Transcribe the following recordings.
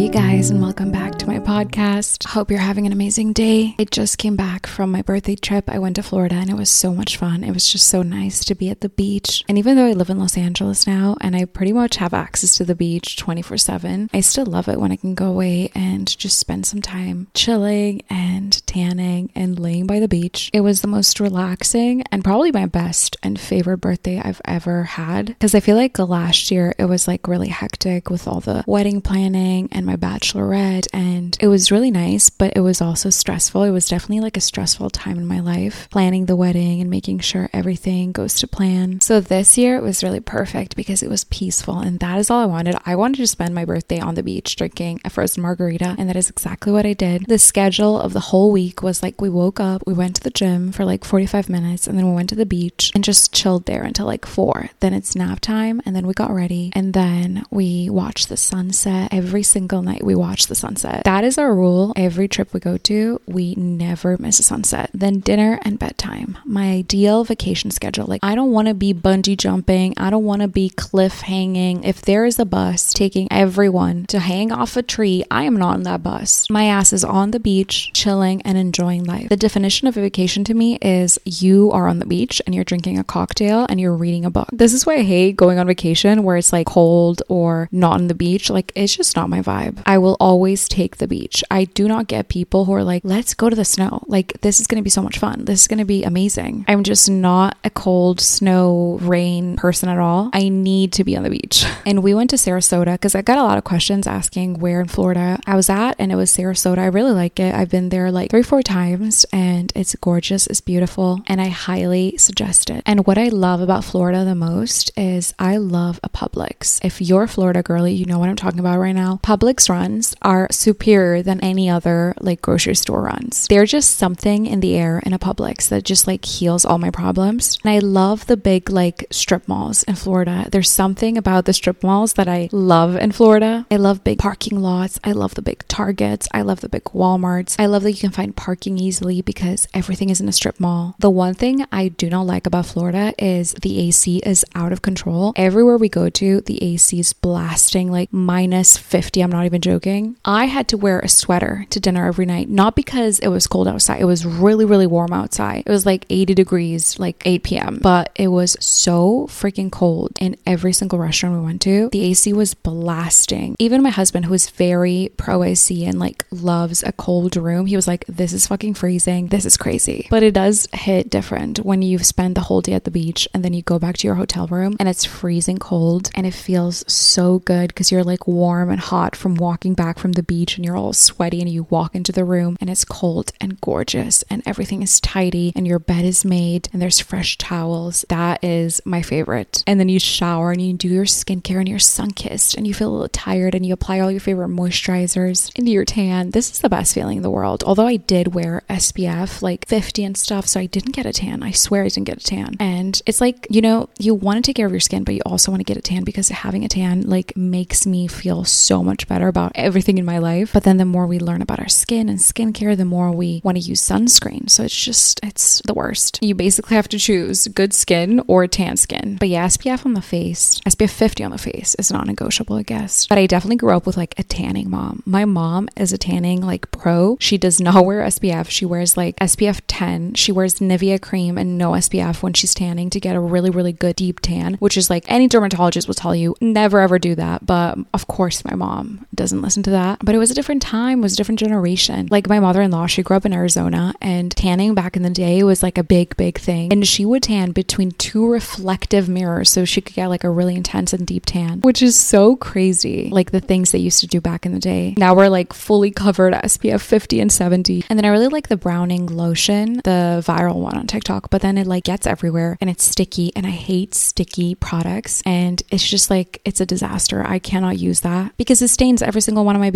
Hey guys, and welcome back to my podcast. Hope you're having an amazing day. I just came back from my birthday trip. I went to Florida and it was so much fun. It was just so nice to be at the beach. And even though I live in Los Angeles now and I pretty much have access to the beach 24/7, I still love it when I can go away and just spend some time chilling and tanning and laying by the beach. It was the most relaxing and probably my best and favorite birthday I've ever had, because I feel like last year it was like really hectic with all the wedding planning and my bachelorette, and it was really nice, but it was also stressful. It was definitely like a stressful time in my life, planning the wedding and making sure everything goes to plan. So this year it was really perfect because it was peaceful, and that is all I wanted. I wanted to spend my birthday on the beach drinking a frozen margarita, and that is exactly what I did. The schedule of the whole week was like, we woke up, we went to the gym for like 45 minutes, and then we went to the beach and just chilled there until like 4. Then it's nap time, and then we got ready, and then we watched the sunset. Every single night we watch the sunset. That is our rule. Every trip we go to, we never miss a sunset. Then dinner and bedtime. My ideal vacation schedule. Like, I don't want to be bungee jumping. I don't want to be cliff hanging. If there is a bus taking everyone to hang off a tree, I am not on that bus. My ass is on the beach, chilling and enjoying life. The definition of a vacation to me is you are on the beach and you're drinking a cocktail and you're reading a book. This is why I hate going on vacation where it's like cold or not on the beach. Like, it's just not my vibe. I will always take the beach. I do not get people who are like, let's go to the snow. Like, this is going to be so much fun. This is going to be amazing. I'm just not a cold, snow, rain person at all. I need to be on the beach. And we went to Sarasota because I got a lot of questions asking where in Florida I was at, and it was Sarasota. I really like it. I've been there like 3-4 times and it's gorgeous. It's beautiful and I highly suggest it. And what I love about Florida the most is I love a Publix. If you're a Florida girly, you know what I'm talking about right now. Publix runs are superior than any other like grocery store runs. They're just something in the air in a Publix that just like heals all my problems. And I love the big like strip malls in Florida. There's something about the strip malls that I love in Florida. I love big parking lots. I love the big Targets. I love the big Walmarts. I love that you can find parking easily because everything is in a strip mall. The one thing I do not like about Florida is the AC is out of control. Everywhere we go to, the AC is blasting like -50. I'm not even joking. I had to wear a sweater to dinner every night, not because it was cold outside. It was really, really warm outside. It was like 80 degrees, like 8 p.m. But it was so freaking cold in every single restaurant we went to. The AC was blasting. Even my husband, who is very pro AC and like loves a cold room, he was like, this is fucking freezing. This is crazy. But it does hit different when you spend the whole day at the beach and then you go back to your hotel room and it's freezing cold and it feels so good because you're like warm and hot from walking back from the beach and you're all sweaty and you walk into the room and it's cold and gorgeous and everything is tidy and your bed is made and there's fresh towels. That is my favorite. And then you shower and you do your skincare and you're sun-kissed and you feel a little tired and you apply all your favorite moisturizers into your tan. This is the best feeling in the world. Although I did wear SPF like 50 and stuff, so I didn't get a tan. I swear I didn't get a tan. And it's like, you know, you want to take care of your skin, but you also want to get a tan because having a tan like makes me feel so much better about everything in my life. But then the more we learn about our skin and skincare, the more we want to use sunscreen. So it's the worst. You basically have to choose good skin or tan skin. But yeah, SPF on the face, SPF 50 on the face is not negotiable, I guess. But I definitely grew up with like a tanning mom. My mom is a tanning like pro. She does not wear SPF. She wears like SPF 10. She wears Nivea cream and no SPF when she's tanning to get a really, really good deep tan, which is like any dermatologist will tell you never ever do that. But of course my mom doesn't listen to that. But it was a different time, it was a different generation. Like my mother-in-law, she grew up in Arizona and tanning back in the day was like a big thing. And she would tan between 2 reflective mirrors so she could get like a really intense and deep tan, which is so crazy. Like the things they used to do back in the day. Now we're like fully covered SPF 50 and 70. And then I really like the browning lotion, the viral one on TikTok, but then it like gets everywhere and it's sticky and I hate sticky products and it's just like, it's a disaster. I cannot use that because it stains every single one of my bikinis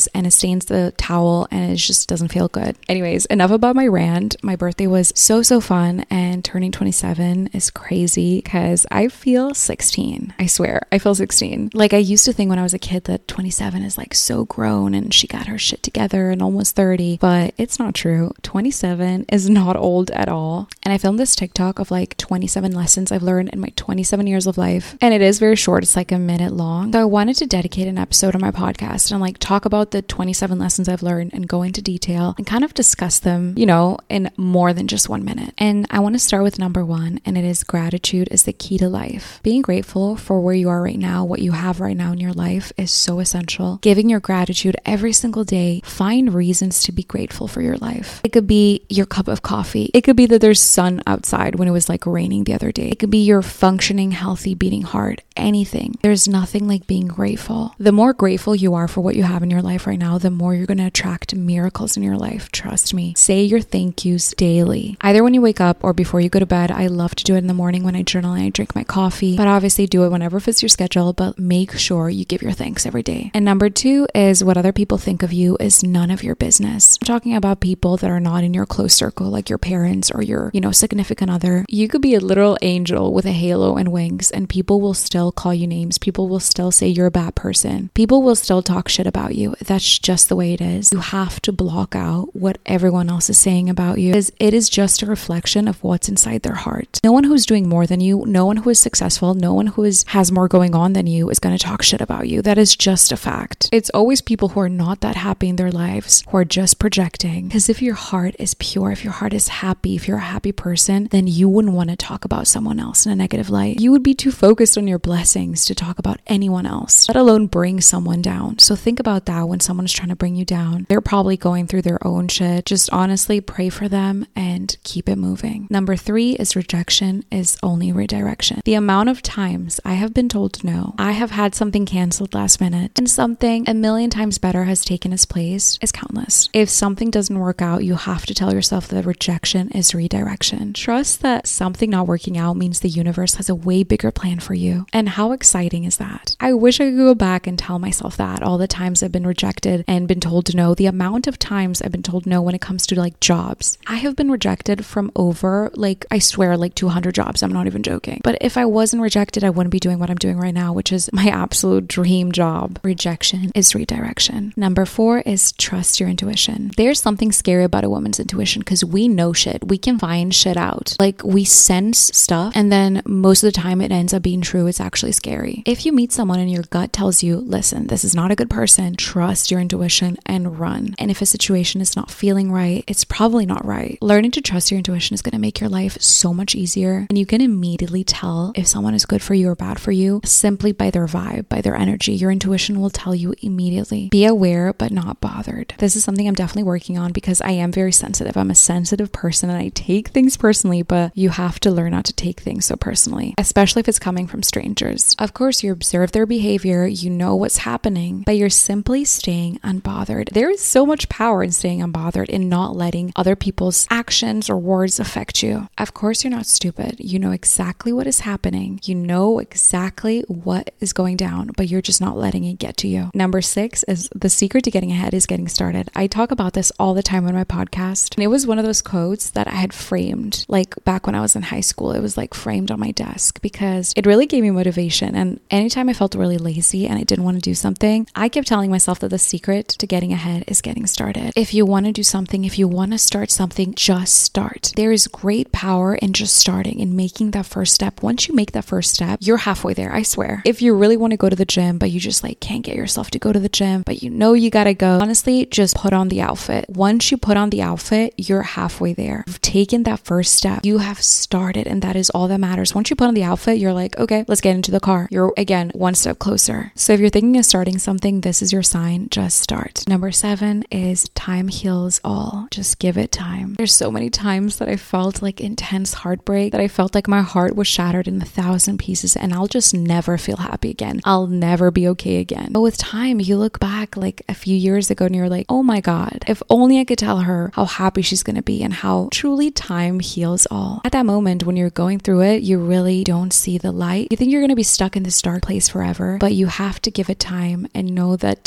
and it stains the towel and it just doesn't feel good. Anyways, enough about my rant. My birthday was so fun, and turning 27 is crazy because I feel 16. I swear, I feel 16. Like, I used to think when I was a kid that 27 is like so grown and she got her shit together and almost 30, but it's not true. 27 is not old at all. And I filmed this TikTok of like 27 lessons I've learned in my 27 years of life, and it is very short. It's like a minute long. So I wanted to dedicate an episode on my podcast and like talk about the 27 lessons I've learned and go into detail and kind of discuss them, you know, in more than just 1 minute. And I want to start with number 1, and it is gratitude is the key to life. Being grateful for where you are right now, what you have right now in your life is so essential. Giving your gratitude every single day. Find reasons to be grateful for your life. It could be your cup of coffee. It could be that there's sun outside when it was like raining the other day. It could be your functioning, healthy, beating heart. Anything. There's nothing like being grateful. The more grateful you are for what you have in your life right now, the more you're going to attract miracles in your life. Trust me. Say your thank yous daily. Either when you wake up or before you go to bed. I love to do it in the morning when I journal and I drink my coffee, but obviously do it whenever fits your schedule, but make sure you give your thanks every day. And number 2 is what other people think of you is none of your business. I'm talking about people that are not in your close circle, like your parents or your, significant other. You could be a literal angel with a halo and wings, and people will still call you names. People will still say you're a bad person. People will still talk shit about you. That's just the way it is. You have to block out what everyone else is saying about you, because it is just a reflection of what's inside their heart. No one who's doing more than you, no one who is successful, no one who has more going on than you is going to talk shit about you. That is just a fact. It's always people who are not that happy in their lives, who are just projecting. Because if your heart is pure, if your heart is happy, if you're a happy person, then you wouldn't want to talk about someone else in a negative light. You would be too focused on your blessings to talk about anyone else, let alone bring someone down. So think about that when someone is trying to bring you down. They're probably going through their own shit. Just honestly pray for them and keep it moving. Number 3 is rejection is only redirection. The amount of times I have been told no, I have had something canceled last minute, and something a million times better has taken its place is countless. If something doesn't work out, you have to tell yourself that rejection is redirection. Trust that something not working out means the universe has a way bigger plan for you. And how exciting is that? I wish I could go back and tell myself that all the times I've been rejected and been told no. The amount of times I've been told no when it comes to like jobs. I have been rejected from over I swear 200 jobs. I'm not even joking. But if I wasn't rejected, I wouldn't be doing what I'm doing right now, which is my absolute dream job. Rejection is redirection. Number 4 is trust your intuition. There's something scary about a woman's intuition because we know shit. We can find shit out. Like, we sense stuff, and then most of the time it ends up being true. It's actually scary. If you meet someone and your gut tells you, listen, this is not a good person, trust your intuition and run. And if a situation is not feeling right, it's probably not right. Learning to trust your intuition is going to make your life so much easier, and you can immediately tell if someone is good for you or bad for you simply by their vibe, by their energy. Your intuition will tell you immediately. Be aware but not bothered. This is something I'm definitely working on because I am very sensitive. I'm a sensitive person and I take things personally, but you have to learn not to take things so personally, especially if it's coming from strangers. Of course, you observe their behavior, you know what's happening, but you're simply staying unbothered. There is so much power in staying unbothered, in not letting other people's actions or words affect you. Of course, you're not stupid. You know exactly what is happening. You know exactly what is going down, but you're just not letting it get to you. Number 6 is the secret to getting ahead is getting started. I talk about this all the time on my podcast, and it was one of those quotes that I had framed back when I was in high school. It was framed on my desk because it really gave me motivation. And anytime I felt really lazy and I didn't want to do something, I kept telling myself that the secret to getting ahead is getting started. If you want to do something, if you want to start something, just start. There is great power in just starting and making that first step. Once you make that first step, you're halfway there, I swear. If you really want to go to the gym, but you just can't get yourself to go to the gym, but you know you gotta go, honestly, just put on the outfit. Once you put on the outfit, you're halfway there. You've taken that first step. You have started, and that is all that matters. Once you put on the outfit, you're like, okay, let's get into the car. You're, again, one step closer. So if you're thinking of starting something, this is your sign. Just start. Number 7 is time heals all. Just give it time. There's so many times that I felt intense heartbreak, that I felt like my heart was shattered in 1,000 pieces, and I'll just never feel happy again. I'll never be okay again. But with time, you look back a few years ago and you're like, oh my God, if only I could tell her how happy she's going to be and how truly time heals all. At that moment, when you're going through it, you really don't see the light. You think you're going to be stuck in this dark place forever, but you have to give it time and know that time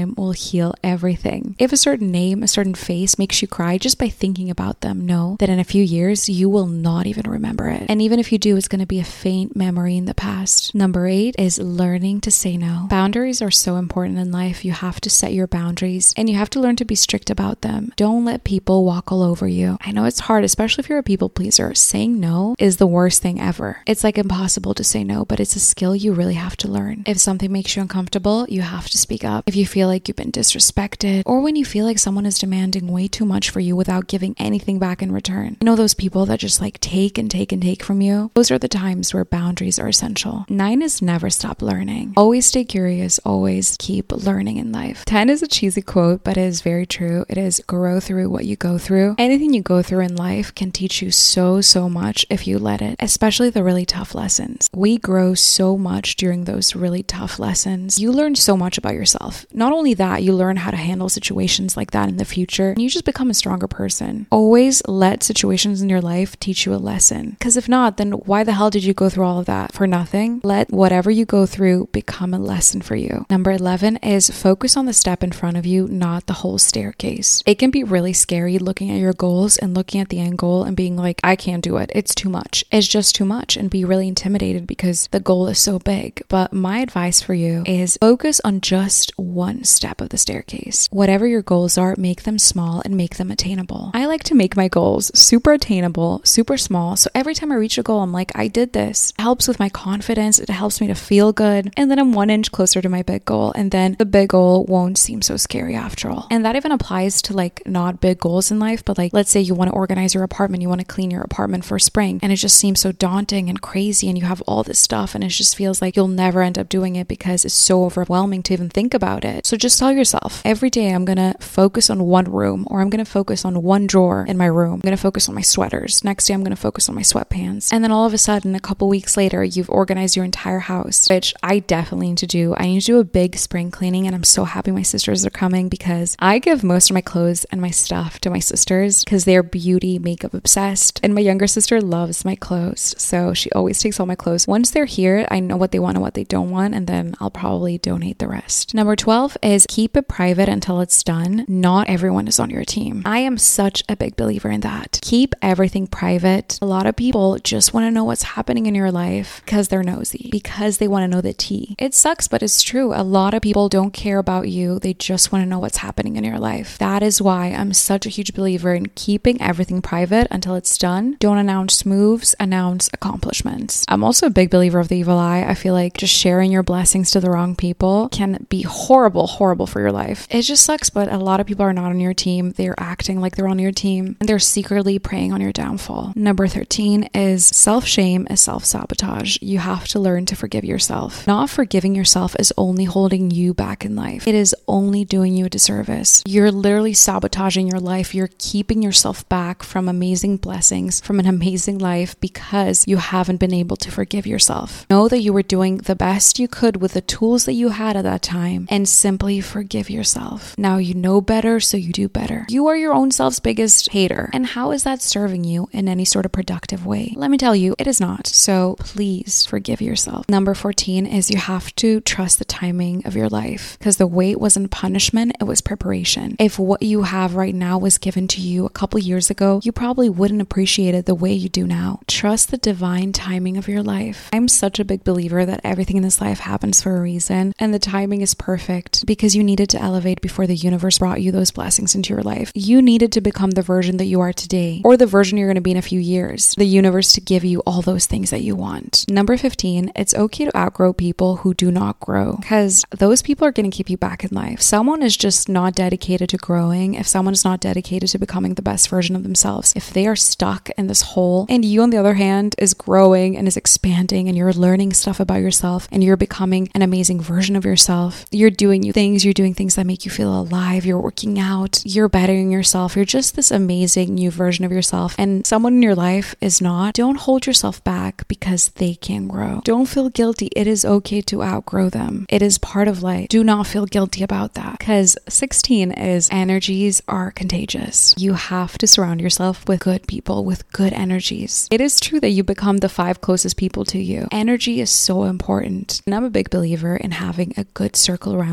time will heal everything. If a certain name, a certain face makes you cry just by thinking about them, know that in a few years, you will not even remember it. And even if you do, it's going to be a faint memory in the past. Number 8 is learning to say no. Boundaries are so important in life. You have to set your boundaries and you have to learn to be strict about them. Don't let people walk all over you. I know it's hard, especially if you're a people pleaser. Saying no is the worst thing ever. It's like impossible to say no, but it's a skill you really have to learn. If something makes you uncomfortable, you have to speak up. If you feel like you've been disrespected, or when you feel like someone is demanding way too much for you without giving anything back in return. You know those people that just like take and take and take from you? Those are the times where boundaries are essential. 9 is never stop learning. Always stay curious, always keep learning in life. 10 is a cheesy quote, but it is very true. It is grow through what you go through. Anything you go through in life can teach you so much if you let it, especially the really tough lessons. We grow so much during those really tough lessons. You learn so much about yourself. Not only that, you learn how to handle situations like that in the future, and you just become a stronger person. Always let situations in your life teach you a lesson. Because if not, then why the hell did you go through all of that? For nothing? Let whatever you go through become a lesson for you. Number 11 is focus on the step in front of you, not the whole staircase. It can be really scary looking at your goals and looking at the end goal and being like, I can't do it. It's too much. It's just too much, and be really intimidated because the goal is so big. But my advice for you is focus on just one step of the staircase. Whatever your goals are, make them small and make them attainable. I like to make my goals super attainable, super small. So every time I reach a goal, I'm like, I did this. It helps with my confidence. It helps me to feel good. And then I'm 1 inch closer to my big goal. And then the big goal won't seem so scary after all. And that even applies to like not big goals in life, but like, let's say you want to organize your apartment, you want to clean your apartment for spring, and it just seems so daunting and crazy, and you have all this stuff, and it just feels like you'll never end up doing it because it's so overwhelming to even think about it. So just tell yourself, every day I'm going to focus on one room, or I'm going to focus on one drawer in my room. I'm going to focus on my sweaters. Next day I'm going to focus on my sweatpants. And then all of a sudden, a couple weeks later, you've organized your entire house, which I definitely need to do. I need to do a big spring cleaning, and I'm so happy my sisters are coming because I give most of my clothes and my stuff to my sisters because they're beauty, makeup obsessed. And my younger sister loves my clothes, so she always takes all my clothes. Once they're here, I know what they want and what they don't want, and then I'll probably donate the rest. Number 12 is keep it private until it's done. Not everyone is on your team. I am such a big believer in that. Keep everything private. A lot of people just want to know what's happening in your life because they're nosy, because they want to know the tea. It sucks, but it's true. A lot of people don't care about you. They just want to know what's happening in your life. That is why I'm such a huge believer in keeping everything private until it's done. Don't announce moves, announce accomplishments. I'm also a big believer of the evil eye. I feel like just sharing your blessings to the wrong people can be horrible for your life. It just sucks, but a lot of people are not on your team. They're acting like they're on your team, and they're secretly preying on your downfall. Number 13 is self-shame is self-sabotage. You have to learn to forgive yourself. Not forgiving yourself is only holding you back in life. It is only doing you a disservice. You're literally sabotaging your life. You're keeping yourself back from amazing blessings, from an amazing life, because you haven't been able to forgive yourself. Know that you were doing the best you could with the tools that you had at that time, and simply forgive yourself. Now you know better, so you do better. You are your own self's biggest hater. And how is that serving you in any sort of productive way? Let me tell you, it is not. So please forgive yourself. Number 14 is you have to trust the timing of your life, because the wait wasn't punishment, it was preparation. If what you have right now was given to you a couple years ago, you probably wouldn't appreciate it the way you do now. Trust the divine timing of your life. I'm such a big believer that everything in this life happens for a reason, and the timing is perfect because you needed to elevate before the universe brought you those blessings into your life. You needed to become the version that you are today, or the version you're going to be in a few years. The universe to give you all those things that you want. Number 15, it's okay to outgrow people who do not grow, because those people are going to keep you back in life. Someone is just not dedicated to growing. If someone is not dedicated to becoming the best version of themselves, if they are stuck in this hole, and you on the other hand is growing and is expanding, and you're learning stuff about yourself, and you're becoming an amazing version of yourself, you're doing things that make you feel alive, you're working out, you're bettering yourself, you're just this amazing new version of yourself, and someone in your life is not, don't hold yourself back because they can't grow. Don't feel guilty. It is okay to outgrow them. It is part of life. Do not feel guilty about that, because 16 is energies are contagious. You have to surround yourself with good people, with good energies. It is true that you become the 5 closest people to you. Energy is so important, and I'm a big believer in having a good circle around you, people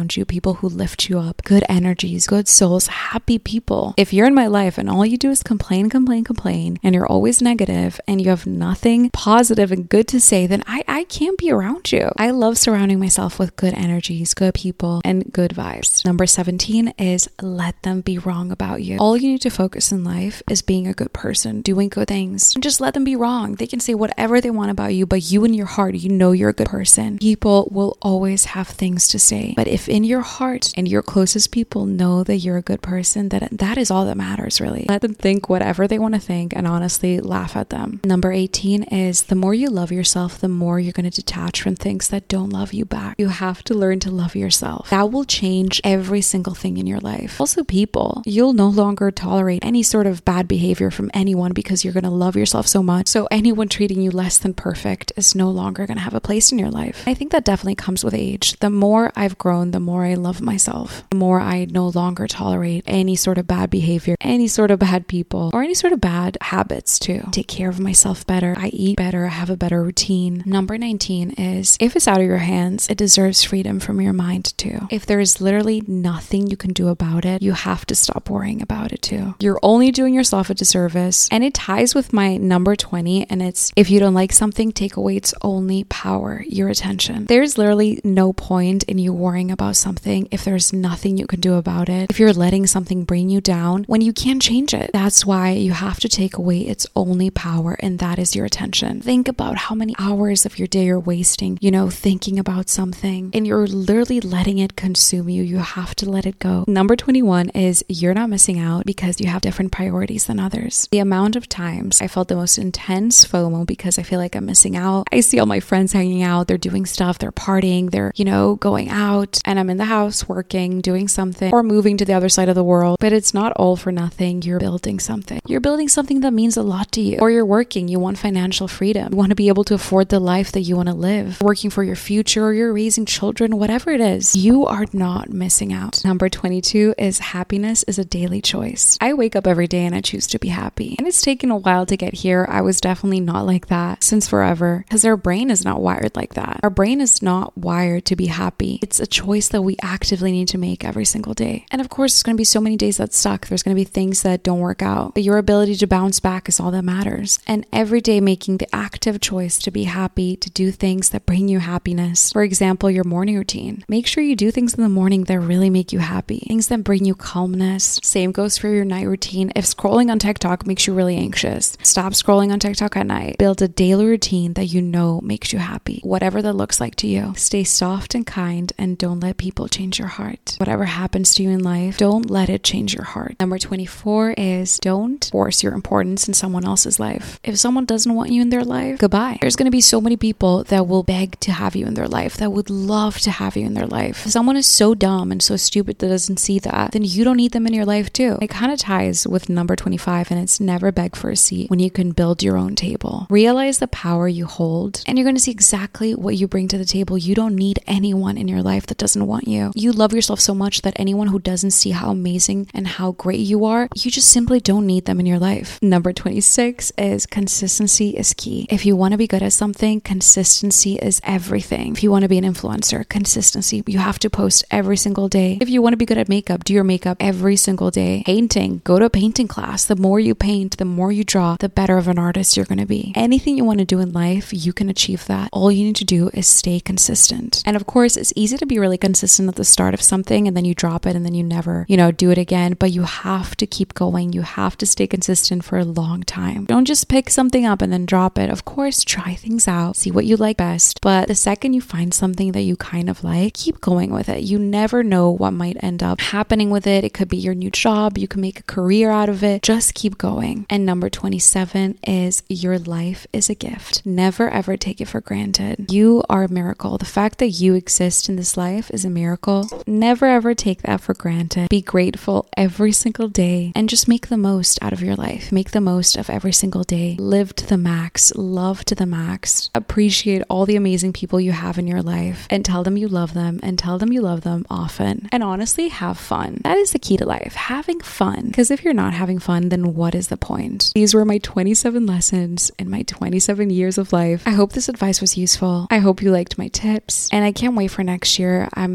people who lift you up, good energies, good souls, happy people. If you're in my life and all you do is complain, and you're always negative and you have nothing positive and good to say, then I can't be around you. I love surrounding myself with good energies, good people, and good vibes. Number 17 is let them be wrong about you. All you need to focus in life is being a good person, doing good things, and just let them be wrong. They can say whatever they want about you, but you in your heart, you know you're a good person. People will always have things to say. But if in your heart and your closest people know that you're a good person, that is all that matters, really. Let them think whatever they want to think and honestly laugh at them. Number 18 is the more you love yourself, the more you're going to detach from things that don't love you back. You have to learn to love yourself. That will change every single thing in your life. Also, people, you'll no longer tolerate any sort of bad behavior from anyone because you're going to love yourself so much. So anyone treating you less than perfect is no longer going to have a place in your life. I think that definitely comes with age. The more I've grown, the more I love myself. The more I no longer tolerate any sort of bad behavior, any sort of bad people, or any sort of bad habits too. Take care of myself better. I eat better. I have a better routine. Number 19 is if it's out of your hands, it deserves freedom from your mind too. If there is literally nothing you can do about it, you have to stop worrying about it too. You're only doing yourself a disservice. And it ties with my number 20, and it's if you don't like something, take away its only power, your attention. There's literally no point in you worrying about something if there's nothing you can do about it. If you're letting something bring you down when you can't change it. That's why you have to take away its only power, and that is your attention. Think about how many hours of your day you're wasting, thinking about something, and you're literally letting it consume you. You have to let it go. Number 21 is you're not missing out because you have different priorities than others. The amount of times I felt the most intense FOMO because I feel like I'm missing out. I see all my friends hanging out, they're doing stuff, they're partying, they're, going out, and I'm in the house working, doing something, or moving to the other side of the world. But it's not all for nothing. You're building something. You're building something that means a lot to you. Or you're working, you want financial freedom. You want to be able to afford the life that you want to live. Working for your future, or you're raising children, whatever it is, you are not missing out. Number 22 is happiness is a daily choice. I wake up every day and I choose to be happy. And it's taken a while to get here. I was definitely not like that since forever because our brain is not wired like that. Our brain is not wired to be happy. It's a choice that we actively need to make every single day. And of course, there's going to be so many days that suck. There's going to be things that don't work out. But your ability to bounce back is all that matters. And every day making the active choice to be happy, to do things that bring you happiness. For example, your morning routine. Make sure you do things in the morning that really make you happy. Things that bring you calmness. Same goes for your night routine. If scrolling on TikTok makes you really anxious, stop scrolling on TikTok at night. Build a daily routine that you know makes you happy. Whatever that looks like to you. Stay soft and kind and don't let people change your heart. Whatever happens to you in life, don't let it change your heart. Number 24 is don't force your importance in someone else's life. If someone doesn't want you in their life, goodbye. There's going to be so many people that will beg to have you in their life, that would love to have you in their life. If someone is so dumb and so stupid that doesn't see that, then you don't need them in your life too. It kind of ties with number 25, and it's never beg for a seat when you can build your own table. Realize the power you hold, and you're going to see exactly what you bring to the table. You don't need anyone in your life that doesn't want you. You love yourself so much that anyone who doesn't see how amazing and how great you are, you just simply don't need them in your life. Number 26 is consistency is key. If you want to be good at something, consistency is everything. If you want to be an influencer, consistency. You have to post every single day. If you want to be good at makeup, do your makeup every single day. Painting, go to a painting class. The more you paint, the more you draw, the better of an artist you're going to be. Anything you want to do in life, you can achieve that. All you need to do is stay consistent. And of course, it's easy to be really consistent at the start of something and then you drop it and then you never, do it again. But you have to keep going. You have to stay consistent for a long time. Don't just pick something up and then drop it. Of course, try things out, see what you like best. But the second you find something that you kind of like, keep going with it. You never know what might end up happening with it. It could be your new job. You can make a career out of it. Just keep going. And number 27 is your life is a gift. Never ever take it for granted. You are a miracle. The fact that you exist in this life is a miracle. Never ever take that for granted. Be grateful every single day and just make the most out of your life. Make the most of every single day. Live to the max. Love to the max. Appreciate all the amazing people you have in your life and tell them you love them and tell them you love them often. And honestly, have fun. That is the key to life. Having fun. Because if you're not having fun, then what is the point? These were my 27 lessons in my 27 years of life. I hope this advice was useful. I hope you liked my tips and I can't wait for next year. I'm definitely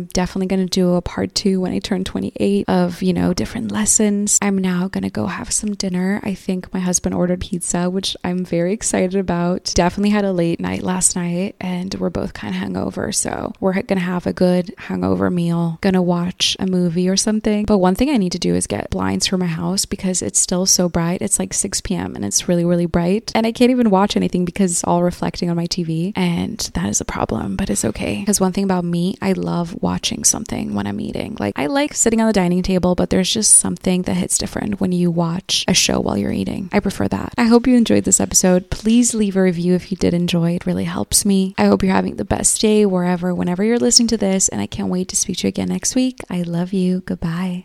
definitely going to do a part 2 when I turn 28 of, you know, different lessons. I'm now going to go have some dinner. I think my husband ordered pizza, which I'm very excited about. Definitely had a late night last night and we're both kind of hungover. So we're going to have a good hangover meal. Going to watch a movie or something. But one thing I need to do is get blinds for my house because it's still so bright. It's like 6 p.m. and it's really, really bright. And I can't even watch anything because it's all reflecting on my TV. And that is a problem, but it's okay. Because one thing about me, I love watching something when I'm eating. Like, I like sitting on the dining table, but there's just something that hits different when you watch a show while you're eating. I prefer that. I hope you enjoyed this episode. Please leave a review if you did enjoy. It really helps me. I hope you're having the best day wherever, whenever you're listening to this, and I can't wait to speak to you again next week. I love you. Goodbye.